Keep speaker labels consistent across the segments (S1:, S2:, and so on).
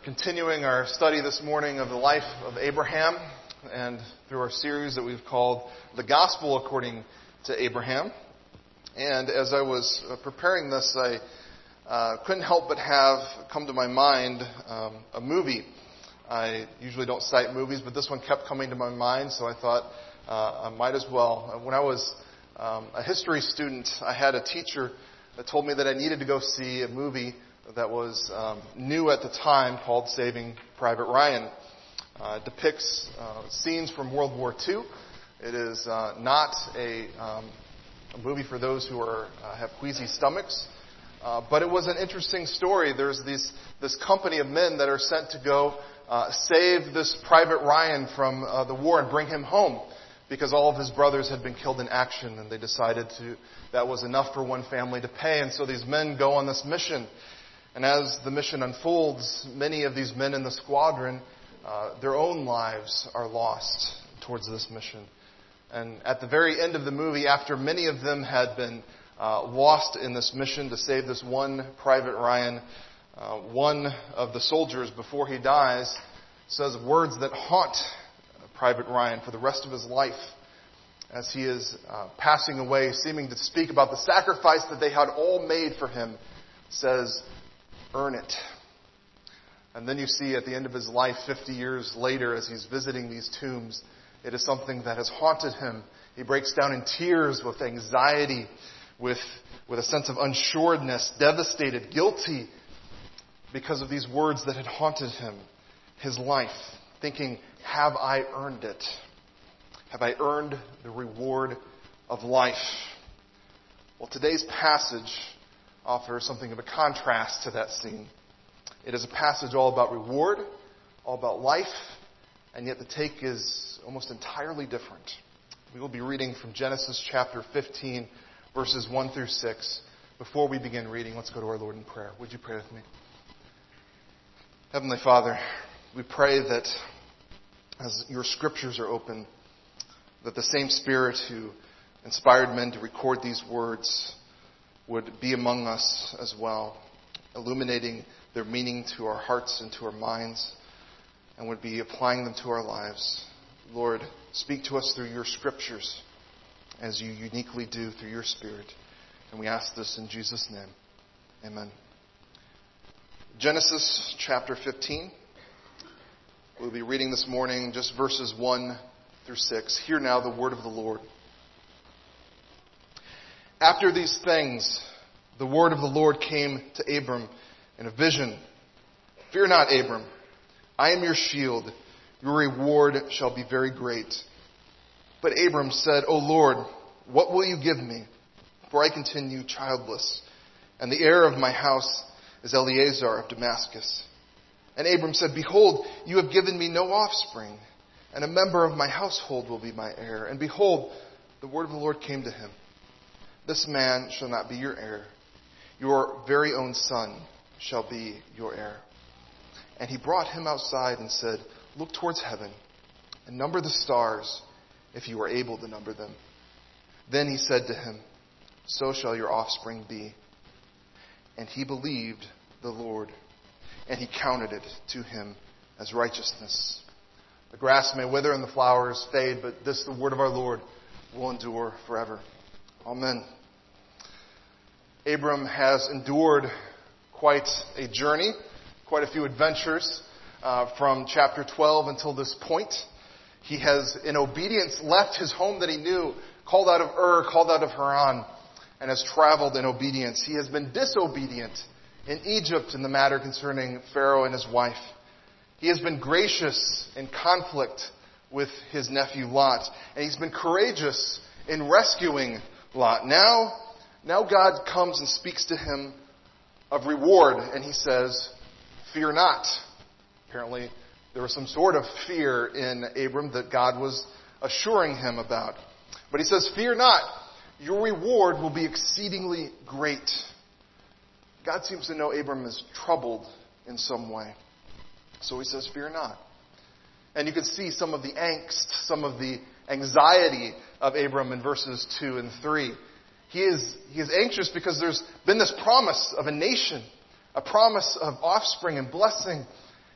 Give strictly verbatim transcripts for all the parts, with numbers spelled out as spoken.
S1: Continuing our study this morning of the life of Abraham and through our series that we've called The Gospel According to Abraham. And as I was preparing this, I uh, couldn't help but have come to my mind um, a movie. I usually don't cite movies, but this one kept coming to my mind, so I thought uh, I might as well. When I was um, a history student, I had a teacher that told me that I needed to go see a movie that was um, new at the time called Saving Private Ryan. Uh, it depicts uh, scenes from World War Two. It is uh, not a, um, a movie for those who are uh, have queasy stomachs, uh, but it was an interesting story. There's these, this company of men that are sent to go uh, save this Private Ryan from uh, the war and bring him home, because all of his brothers had been killed in action, and they decided to that was enough for one family to pay. And so these men go on this mission. And as the mission unfolds, many of these men in the squadron, uh, their own lives are lost towards this mission. And at the very end of the movie, after many of them had been uh, lost in this mission to save this one Private Ryan, uh, one of the soldiers, before he dies, says words that haunt Private Ryan for the rest of his life, as he is uh, passing away, seeming to speak about the sacrifice that they had all made for him, says, "Earn it." And then you see at the end of his life, fifty years later, as he's visiting these tombs, it is something that has haunted him. He breaks down in tears with anxiety, with, with a sense of unsureness, devastated, guilty, because of these words that had haunted him his life, thinking, have I earned it? Have I earned the reward of life? Well, today's passage offers something of a contrast to that scene. It is a passage all about reward, all about life, and yet the take is almost entirely different. We will be reading from Genesis chapter fifteen, verses one through six. Before we begin reading, let's go to our Lord in prayer. Would you pray with me? Heavenly Father, we pray that as your scriptures are open, that the same Spirit who inspired men to record these words would be among us as well, illuminating their meaning to our hearts and to our minds, and would be applying them to our lives. Lord, speak to us through your scriptures, as you uniquely do through your Spirit. And we ask this in Jesus' name. Amen. Genesis chapter fifteen. We'll be reading this morning just verses one through six. Hear now the word of the Lord. After these things, the word of the Lord came to Abram in a vision. Fear not, Abram. I am your shield. Your reward shall be very great. But Abram said, O Lord, what will you give me? For I continue childless, and the heir of my house is Eleazar of Damascus. And Abram said, Behold, you have given me no offspring, and a member of my household will be my heir. And behold, the word of the Lord came to him. This man shall not be your heir. Your very own son shall be your heir. And he brought him outside and said, Look towards heaven and number the stars, if you are able to number them. Then he said to him, So shall your offspring be. And he believed the Lord, and he counted it to him as righteousness. The grass may wither and the flowers fade, but this, the word of our Lord, will endure forever. Amen. Abram has endured quite a journey, quite a few adventures uh, from chapter twelve until this point. He has, in obedience, left his home that he knew, called out of Ur, called out of Haran, and has traveled in obedience. He has been disobedient in Egypt in the matter concerning Pharaoh and his wife. He has been gracious in conflict with his nephew Lot, and he's been courageous in rescuing Lot. Now, now God comes and speaks to him of reward, and he says, Fear not. Apparently, there was some sort of fear in Abram that God was assuring him about. But he says, Fear not. Your reward will be exceedingly great. God seems to know Abram is troubled in some way. So he says, Fear not. And you can see some of the angst, some of the anxiety of Abram in verses two and three. He is, he is anxious because there's been this promise of a nation, a promise of offspring and blessing.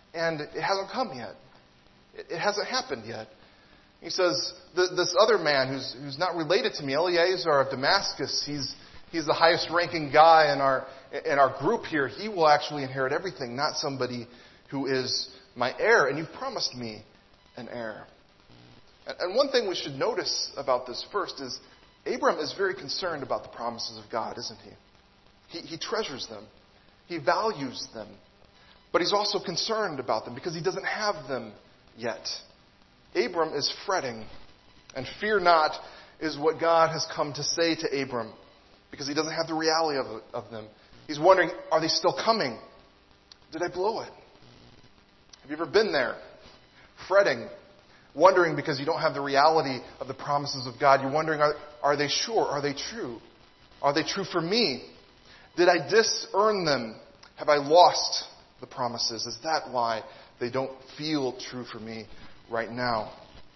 S1: and it hasn't come yet. It, it hasn't happened yet. He says, this other man who's, who's not related to me, Eleazar of Damascus, he's, he's the highest ranking guy in our, in our group here. He will actually inherit everything, not somebody who is my heir. And you've promised me an heir. And, and one thing we should notice about this first is Abram is very concerned about the promises of God, isn't he? He, he treasures them. He values them. But he's also concerned about them because he doesn't have them yet. Abram is fretting, and fear not is what God has come to say to Abram, because he doesn't have the reality of, of them. He's wondering, are they still coming? Did I blow it? Have you ever been there? Fretting, wondering because you don't have the reality of the promises of God. You're wondering, are, are they sure? Are they true? Are they true for me? Did I dis-earn them? Have I lost the promises? Is that why they don't feel true for me right now?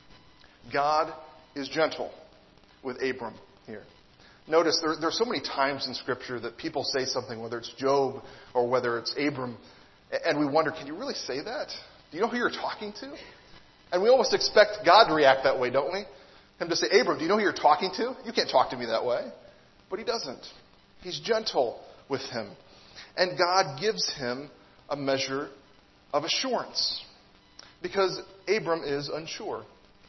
S1: God is gentle with Abram here. Notice there, there are so many times in Scripture that people say something, whether it's Job or whether it's Abram, and we wonder, can you really say that? Do you know who you're talking to? And we almost expect God to react that way, don't we? Him to say, Abram, do you know who you're talking to? You can't talk to me that way. But he doesn't. He's gentle with him. And God gives him a measure of assurance. Because Abram is unsure.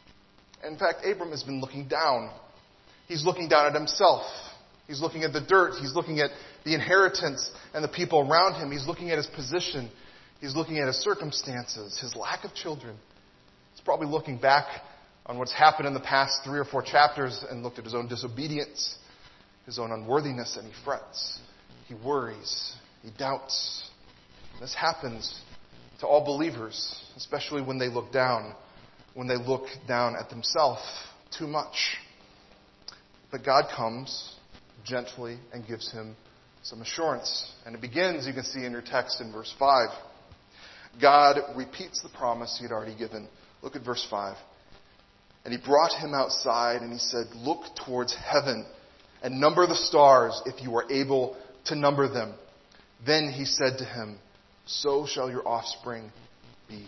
S1: In fact, Abram has been looking down. He's looking down at himself. He's looking at the dirt. He's looking at the inheritance and the people around him. He's looking at his position. He's looking at his circumstances, his lack of children. He's probably looking back on what's happened in the past three or four chapters and looked at his own disobedience, his own unworthiness, and he frets. He worries. He doubts. This happens to all believers, especially when they look down, when they look down at themselves too much. But God comes gently and gives him some assurance. And it begins, you can see in your text in verse five. God repeats the promise he had already given. Look at verse five. And he brought him outside and he said, look towards heaven and number the stars if you are able to number them. Then he said to him, so shall your offspring be.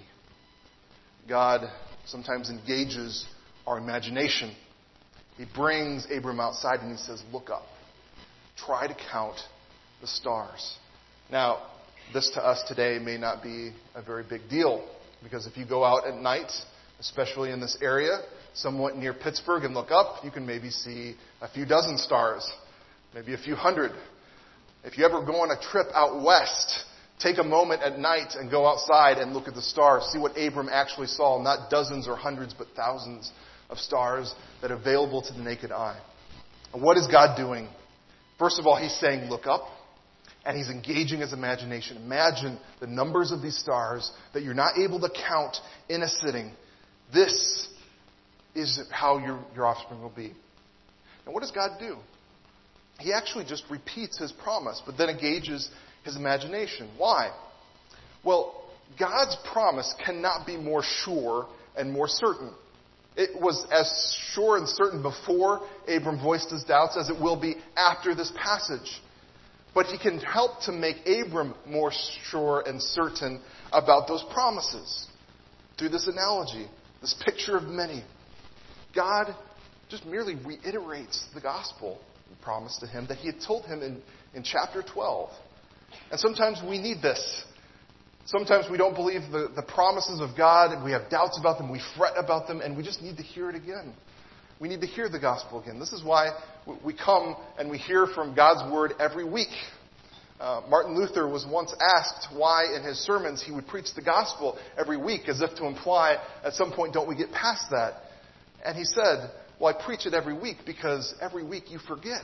S1: God sometimes engages our imagination. He brings Abram outside and he says, look up. Try to count the stars. Now, this to us today may not be a very big deal, because if you go out at night, especially in this area, somewhat near Pittsburgh, and look up, you can maybe see a few dozen stars, maybe a few hundred. If you ever go on a trip out west, take a moment at night and go outside and look at the stars. See what Abram actually saw. Not dozens or hundreds, but thousands of stars that are available to the naked eye. And what is God doing? First of all, he's saying, look up. And he's engaging his imagination. Imagine the numbers of these stars that you're not able to count in a sitting. This is how your, your offspring will be. And what does God do? He actually just repeats his promise, but then engages his imagination. Why? Well, God's promise cannot be more sure and more certain. It was as sure and certain before Abram voiced his doubts as it will be after this passage. But he can help to make Abram more sure and certain about those promises through this analogy, this picture of many. God just merely reiterates the gospel promise to him that he had told him in, in chapter twelve. And sometimes we need this. Sometimes we don't believe the, the promises of God, and we have doubts about them, we fret about them, and we just need to hear it again. We need to hear the gospel again. This is why we come and we hear from God's word every week. Uh, Martin Luther was once asked why in his sermons he would preach the gospel every week, as if to imply at some point, don't we get past that? And he said, well, I preach it every week because every week you forget.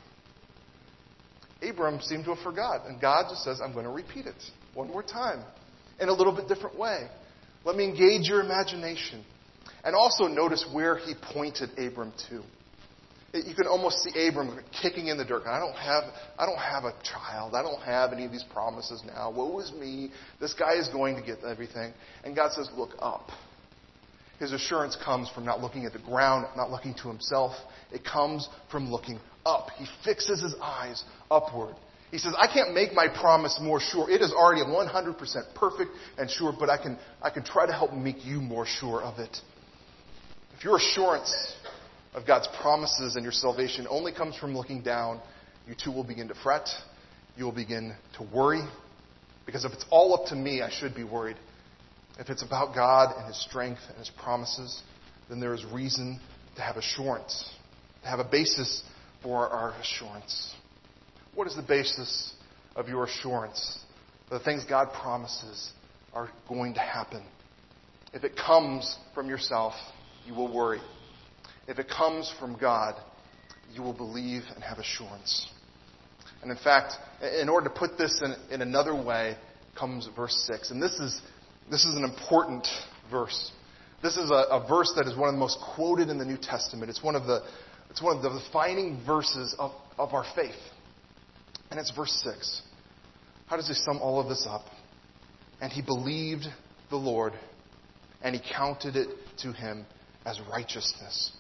S1: Abram seemed to have forgot, and God just says, I'm going to repeat it one more time in a little bit different way. Let me engage your imagination. And also notice where he pointed Abram to. You can almost see Abram kicking in the dirt. I don't have, I don't have a child. I don't have any of these promises now. Woe is me. This guy is going to get everything. And God says, look up. His assurance comes from not looking at the ground, not looking to himself. It comes from looking up. He fixes his eyes upward. He says, I can't make my promise more sure. It is already one hundred percent perfect and sure, but I can, I can try to help make you more sure of it. If your assurance of God's promises and your salvation only comes from looking down, you too will begin to fret. You will begin to worry. Because if it's all up to me, I should be worried. If it's about God and His strength and His promises, then there is reason to have assurance, to have a basis for our assurance. What is the basis of your assurance that the things God promises are going to happen? If it comes from yourself, you will worry. If it comes from God, you will believe and have assurance. And in fact, in order to put this in, in another way, comes verse six. And this is this is an important verse. This is a, a verse that is one of the most quoted in the New Testament. It's one of the it's one of the defining verses of, of our faith. And it's verse six. How does he sum all of this up? And he believed the Lord, and he counted it to him as righteousness.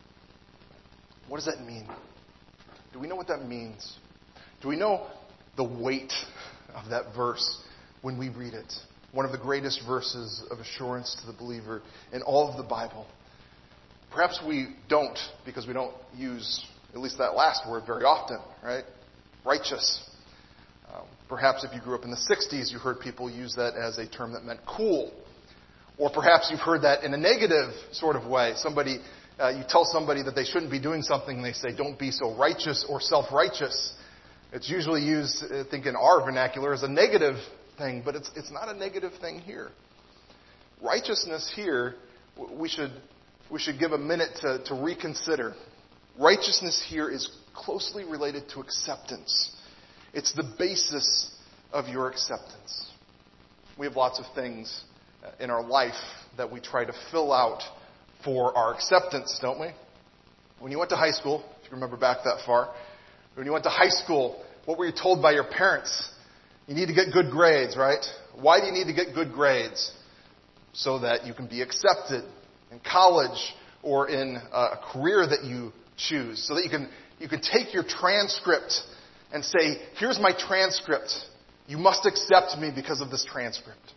S1: What does that mean? Do we know what that means? Do we know the weight of that verse when we read it? One of the greatest verses of assurance to the believer in all of the Bible. Perhaps we don't, because we don't use at least that last word very often, right? Righteous. Um, perhaps if you grew up in the sixties, you heard people use that as a term that meant cool. Or perhaps you've heard that in a negative sort of way. Somebody, uh, you tell somebody that they shouldn't be doing something, and they say, don't be so righteous or self-righteous. It's usually used, I think, in our vernacular as a negative thing, but it's it's not a negative thing here. Righteousness here, we should we should give a minute to, to reconsider. Righteousness here is closely related to acceptance. It's the basis of your acceptance. We have lots of things in our life that we try to fill out for our acceptance, don't we? When you went to high school, if you remember back that far, when you went to high school, what were you told by your parents? You need to get good grades, right? Why do you need to get good grades? So that you can be accepted in college or in a career that you choose. So that you can you can take your transcript and say, here's my transcript. You must accept me because of this transcript.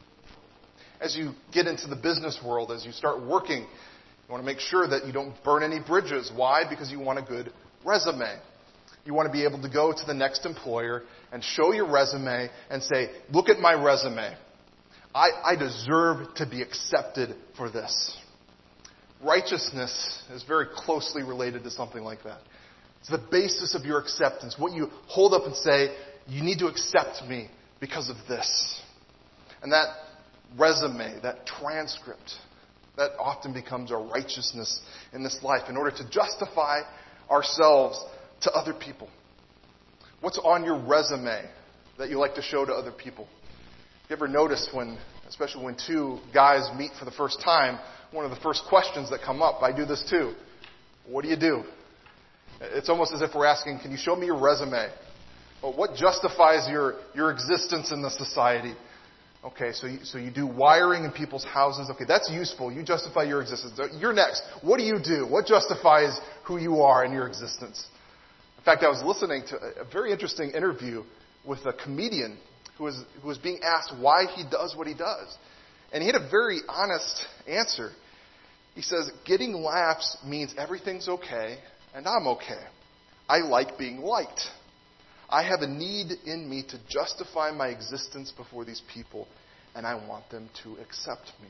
S1: As you get into the business world, as you start working, you want to make sure that you don't burn any bridges. Why? Because you want a good resume. You want to be able to go to the next employer and show your resume and say, look at my resume. I, I deserve to be accepted for this. Righteousness is very closely related to something like that. It's the basis of your acceptance. What you hold up and say, you need to accept me because of this. And that resume, that transcript, that often becomes our righteousness in this life in order to justify ourselves to other people. What's on your resume that you like to show to other people? You ever notice when, especially when two guys meet for the first time, one of the first questions that come up, I do this too. What do you do? It's almost as if we're asking, can you show me your resume? Well, what justifies your, your existence in the society? Okay, so you, so you do wiring in people's houses. Okay, that's useful. You justify your existence. You're next. What do you do? What justifies who you are in your existence? In fact, I was listening to a very interesting interview with a comedian who was who was being asked why he does what he does. And he had a very honest answer. He says, getting laughs means everything's okay, and I'm okay. I like being liked. I have a need in me to justify my existence before these people, and I want them to accept me.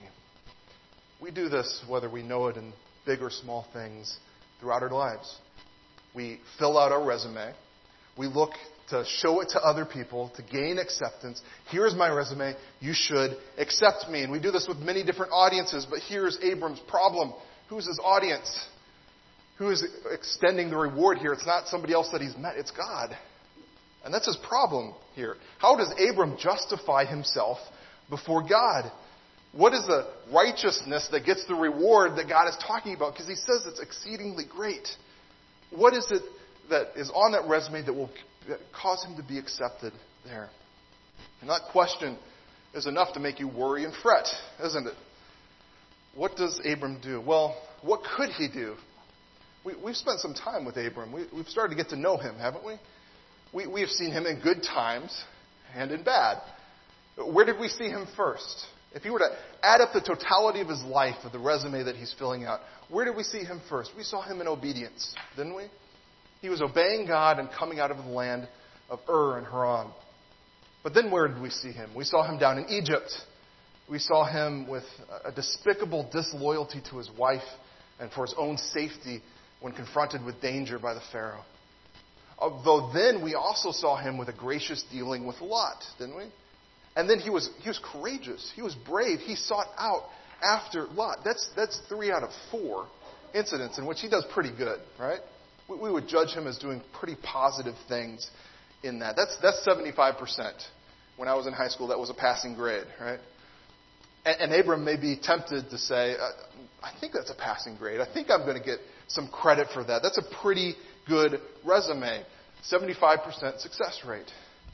S1: We do this whether we know it in big or small things throughout our lives. We fill out our resume. We look to show it to other people to gain acceptance. Here's my resume. You should accept me. And we do this with many different audiences, but here's Abram's problem. Who's his audience? Who is extending the reward here? It's not somebody else that he's met. It's God. And that's his problem here. How does Abram justify himself before God? What is the righteousness that gets the reward that God is talking about? Because he says it's exceedingly great. What is it that is on that resume that will cause him to be accepted there? And that question is enough to make you worry and fret, isn't it? What does Abram do? Well, what could he do? We, we've spent some time with Abram. We, we've started to get to know him, haven't we? We, we have seen him in good times and in bad. Where did we see him first? If you were to add up the totality of his life, of the resume that he's filling out, where did we see him first? We saw him in obedience, didn't we? He was obeying God and coming out of the land of Ur and Haran. But then where did we see him? We saw him down in Egypt. We saw him with a despicable disloyalty to his wife and for his own safety when confronted with danger by the Pharaoh. Although then we also saw him with a gracious dealing with Lot, didn't we? And then he was he was courageous. He was brave. He sought out after Lot. That's that's three out of four incidents in which he does pretty good, right? We, we would judge him as doing pretty positive things in that. That's that's seventy-five percent. When I was in high school, that was a passing grade, right? And, and Abram may be tempted to say, uh, I think that's a passing grade. I think I'm going to get some credit for that. That's a pretty good resume. seventy-five percent success rate.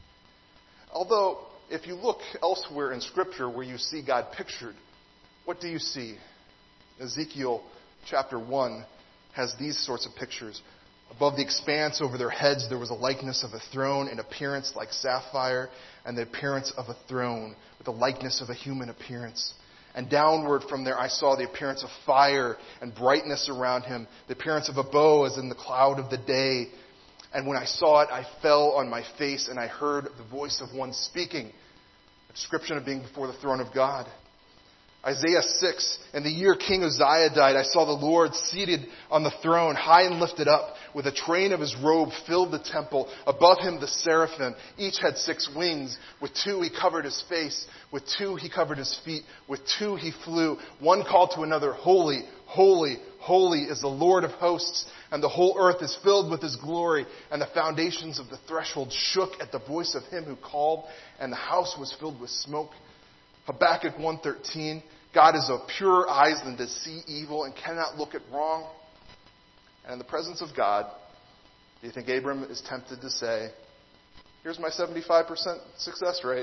S1: Although, if you look elsewhere in Scripture where you see God pictured, what do you see? Ezekiel chapter one has these sorts of pictures. Above the expanse over their heads there was a likeness of a throne in appearance like sapphire, and the appearance of a throne with the likeness of a human appearance. And downward from there I saw the appearance of fire and brightness around him, the appearance of a bow as in the cloud of the day. And when I saw it, I fell on my face, and I heard the voice of one speaking. A description of being before the throne of God. Isaiah six, in the year King Uzziah died, I saw the Lord seated on the throne, high and lifted up, with a train of his robe filled the temple. Above him the seraphim, each had six wings. With two he covered his face, with two he covered his feet, with two he flew. One called to another, Holy, holy, holy is the Lord of hosts, and the whole earth is filled with his glory. And the foundations of the threshold shook at the voice of him who called, and the house was filled with smoke. Habakkuk one thirteen, God is of purer eyes than to see evil and cannot look at wrong. And in the presence of God, do you think Abram is tempted to say, here's my seventy-five percent success rate.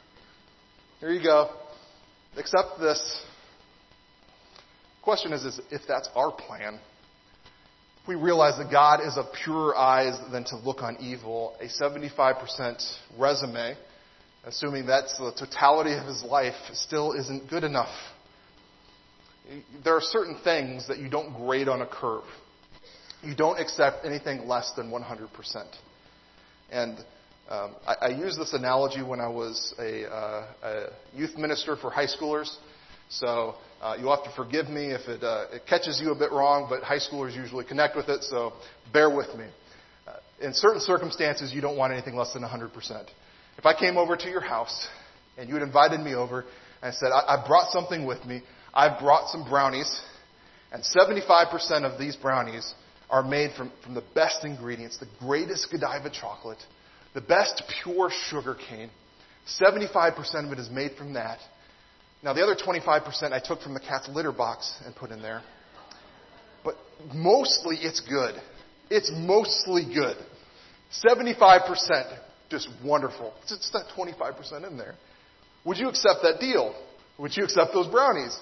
S1: Here you go. Accept this. Question is, is if that's our plan, if we realize that God is of purer eyes than to look on evil, a seventy-five percent resume, assuming that's the totality of his life, still isn't good enough. There are certain things that you don't grade on a curve. You don't accept anything less than one hundred percent. And um, I, I used this analogy when I was a, uh, a youth minister for high schoolers. So uh, you'll have to forgive me if it, uh, it catches you a bit wrong, but high schoolers usually connect with it, so bear with me. Uh, in certain circumstances, you don't want anything less than one hundred percent. If I came over to your house and you had invited me over and said, I, I brought something with me, I've brought some brownies, and seventy-five percent of these brownies are made from, from the best ingredients, the greatest Godiva chocolate, the best pure sugar cane. seventy-five percent of it is made from that. Now, the other twenty-five percent I took from the cat's litter box and put in there. But mostly it's good. It's mostly good. seventy-five percent just wonderful. It's that twenty-five percent in there. Would you accept that deal? Would you accept those brownies?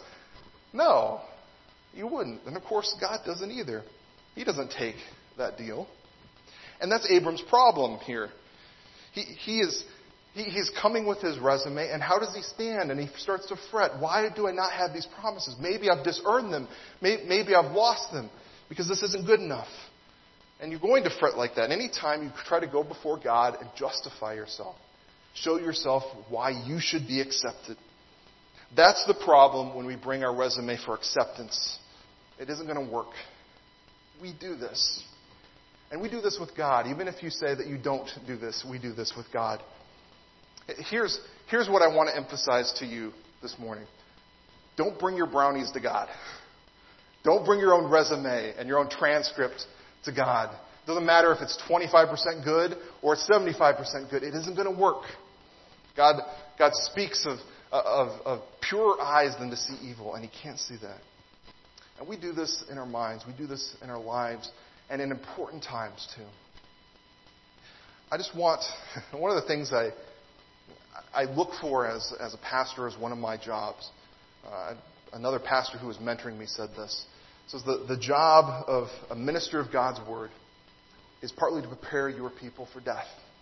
S1: No, you wouldn't. And of course, God doesn't either. He doesn't take that deal. And that's Abram's problem here. He, he is he, he's coming with his resume, and how does he stand? And he starts to fret. Why do I not have these promises? Maybe I've disearned them. Maybe, maybe I've lost them because this isn't good enough. And you're going to fret like that. Anytime you try to go before God and justify yourself, show yourself why you should be accepted. That's the problem when we bring our resume for acceptance. It isn't going to work. We do this. And we do this with God. Even if you say that you don't do this, we do this with God. Here's, here's what I want to emphasize to you this morning. Don't bring your brownies to God. Don't bring your own resume and your own transcript to God. It doesn't matter if it's twenty-five percent good or it's seventy-five percent good. It isn't going to work. God, God speaks of, of, of purer eyes than to see evil, and He can't see that. And we do this in our minds. We do this in our lives and in important times too. I just want, one of the things I I look for as, as a pastor as one of my jobs, uh, another pastor who was mentoring me said this. He says the, the job of a minister of God's Word is partly to prepare your people for death.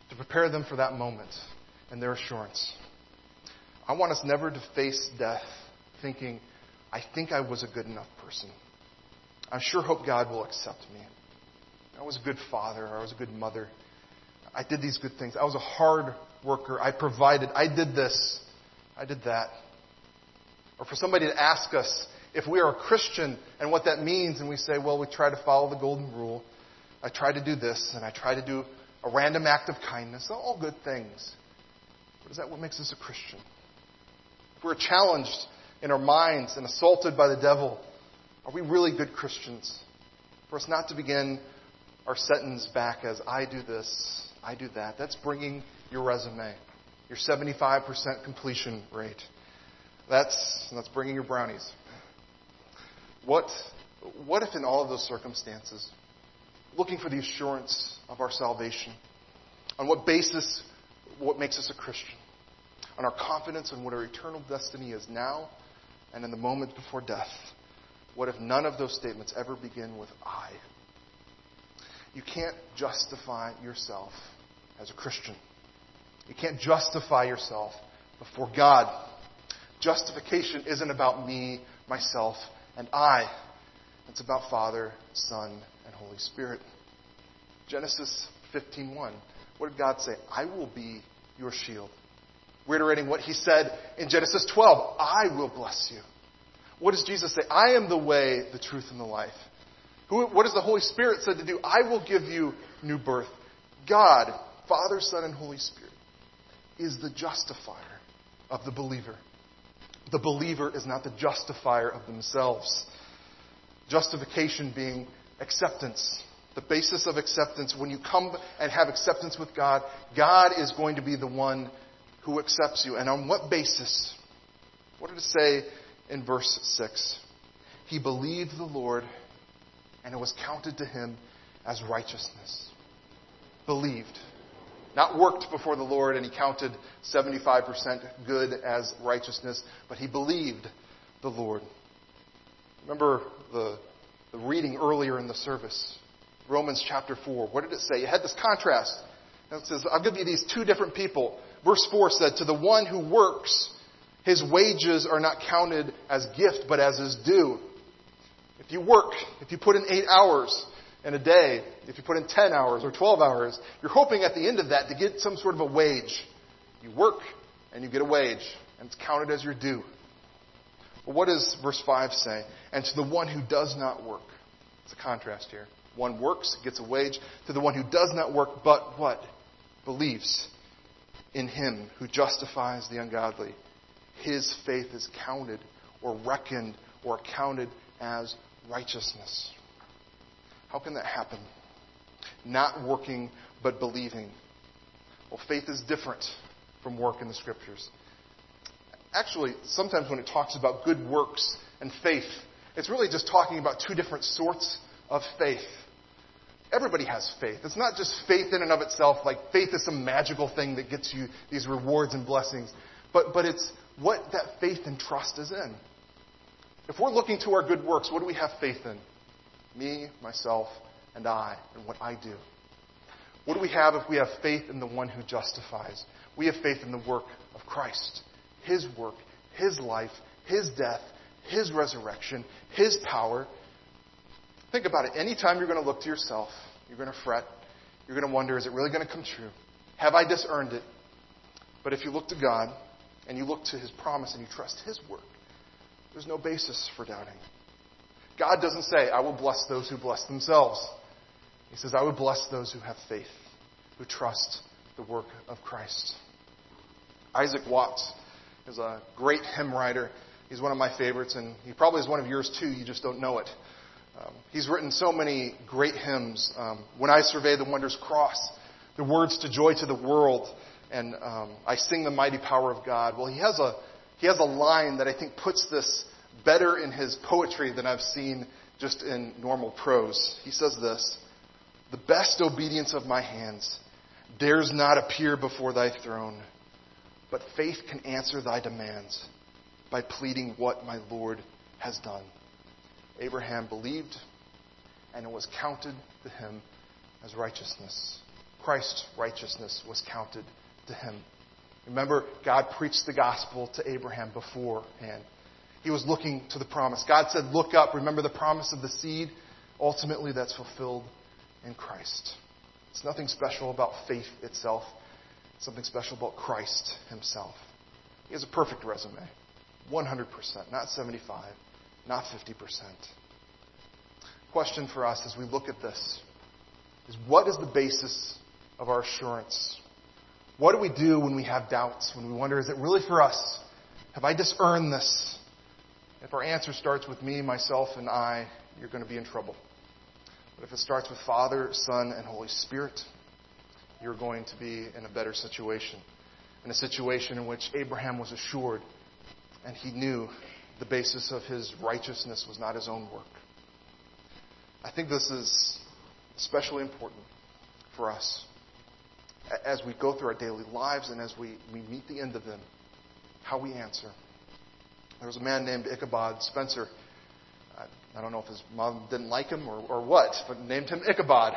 S1: to prepare them for that moment and their assurance. I want us never to face death thinking, I think I was a good enough person. I sure hope God will accept me. I was a good father. I was a good mother. I did these good things. I was a hard worker. I provided. I did this. I did that. Or for somebody to ask us if we are a Christian and what that means, and we say, well, we try to follow the golden rule. I try to do this, and I try to do a random act of kindness. All good things. But is that what makes us a Christian? If we're challenged in our minds and assaulted by the devil, are we really good Christians? For us not to begin our sentence back as, I do this, I do that. That's bringing your resume, your seventy-five percent completion rate. That's, that's bringing your brownies. What, what if in all of those circumstances, looking for the assurance of our salvation, on what basis, what makes us a Christian, on our confidence in what our eternal destiny is now and in the moment before death, what if none of those statements ever begin with I? You can't justify yourself as a Christian. You can't justify yourself before God. Justification isn't about me, myself, and I. It's about Father, Son, and Holy Spirit. Genesis fifteen one. What did God say? I will be your shield. Reiterating what he said in Genesis twelve. I will bless you. What does Jesus say? I am the way, the truth, and the life. Who, what does the Holy Spirit said to do? I will give you new birth. God, Father, Son, and Holy Spirit, is the justifier of the believer. The believer is not the justifier of themselves. Justification being acceptance. The basis of acceptance, when you come and have acceptance with God, God is going to be the one who accepts you. And on what basis? What did it say in verse six? He believed the Lord, and it was counted to him as righteousness. Believed. Not worked before the Lord, and he counted seventy-five percent good as righteousness, but he believed the Lord. Remember the, the reading earlier in the service, Romans chapter four. What did it say? It had this contrast. And it says, I'll give you these two different people. Verse four said, to the one who works, his wages are not counted as gift, but as his due. If you work, if you put in eight hours in a day, if you put in ten hours or twelve hours, you're hoping at the end of that to get some sort of a wage. You work and you get a wage, and it's counted as your due. Well, what does verse five say? And to the one who does not work. It's a contrast here. One works, gets a wage. To the one who does not work, but what? Believes in him who justifies the ungodly. His faith is counted or reckoned or counted as righteousness. How can that happen? Not working, but believing. Well, faith is different from work in the Scriptures. Actually, sometimes when it talks about good works and faith, it's really just talking about two different sorts of faith. Everybody has faith. It's not just faith in and of itself, like faith is some magical thing that gets you these rewards and blessings. But, but it's what that faith and trust is in. If we're looking to our good works, what do we have faith in? Me, myself, and I, and what I do. What do we have if we have faith in the one who justifies? We have faith in the work of Christ. His work, His life, His death, His resurrection, His power. Think about it. Anytime you're going to look to yourself, you're going to fret. You're going to wonder, is it really going to come true? Have I disearned it? But if you look to God, and you look to His promise, and you trust His work, there's no basis for doubting. God doesn't say, I will bless those who bless themselves. He says, I will bless those who have faith, who trust the work of Christ. Isaac Watts is a great hymn writer. He's one of my favorites, and he probably is one of yours too. You just don't know it. Um, he's written so many great hymns. Um, When I Survey the Wondrous Cross, the words to Joy to the World, and um, I Sing the Mighty Power of God. Well, he has a he has a line that I think puts this better in his poetry than I've seen just in normal prose. He says this: the best obedience of my hands dares not appear before thy throne, but faith can answer thy demands by pleading what my Lord has done. Abraham believed, and it was counted to him as righteousness. Christ's righteousness was counted to him. Remember, God preached the gospel to Abraham beforehand. He was looking to the promise. God said, look up. Remember the promise of the seed? Ultimately, that's fulfilled in Christ. It's nothing special about faith itself. It's something special about Christ himself. He has a perfect resume. one hundred percent. Not seventy-five. Not fifty percent. Question for us as we look at this is, what is the basis of our assurance? What do we do when we have doubts? When we wonder, is it really for us? Have I just earned this? If our answer starts with me, myself, and I, you're going to be in trouble. But if it starts with Father, Son, and Holy Spirit, you're going to be in a better situation. In a situation in which Abraham was assured, and he knew the basis of his righteousness was not his own work. I think this is especially important for us as we go through our daily lives and as we, we meet the end of them, how we answer. There was a man named Ichabod Spencer. I, I don't know if his mom didn't like him or, or what, but named him Ichabod.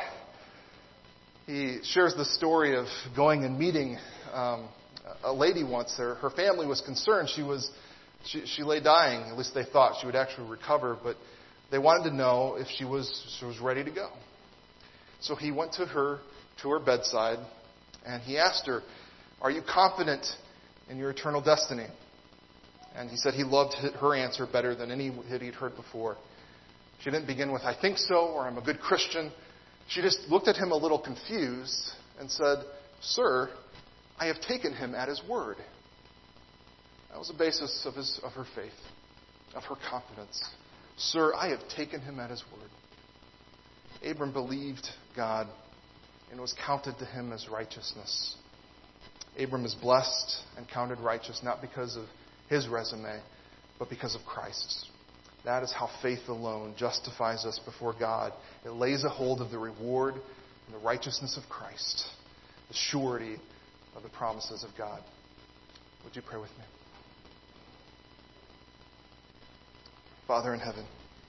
S1: He shares the story of going and meeting um, a lady once. Her, her family was concerned. She was she, she lay dying. At least they thought she would actually recover, but they wanted to know if she was she was ready to go. So he went to her to her bedside, and he asked her, "Are you confident in your eternal destiny?" And he said he loved her answer better than any that he'd heard before. She didn't begin with, "I think so," or "I'm a good Christian." She just looked at him a little confused and said, "Sir, I have taken him at his word." That was the basis of his of her faith, of her confidence. "Sir, I have taken him at his word." Abram believed God, and it was counted to him as righteousness. Abram is blessed and counted righteous not because of his resume, but because of Christ's. That is how faith alone justifies us before God. It lays a hold of the reward and the righteousness of Christ, the surety of the promises of God. Would you pray with me? Father in heaven,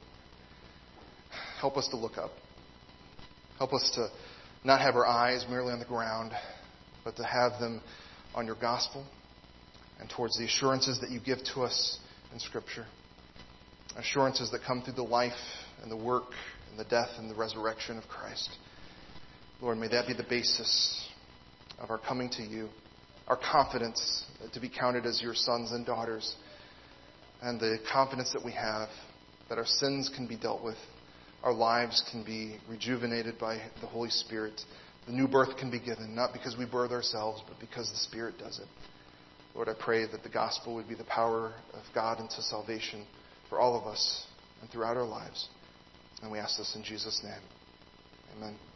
S1: help us to look up. Help us to not have our eyes merely on the ground, but to have them on your gospel and towards the assurances that you give to us in Scripture. Assurances that come through the life and the work and the death and the resurrection of Christ. Lord, may that be the basis of our coming to you, our confidence to be counted as your sons and daughters, and the confidence that we have that our sins can be dealt with, our lives can be rejuvenated by the Holy Spirit, the new birth can be given, not because we birth ourselves, but because the Spirit does it. Lord, I pray that the gospel would be the power of God into salvation for all of us and throughout our lives. And we ask this in Jesus' name. Amen.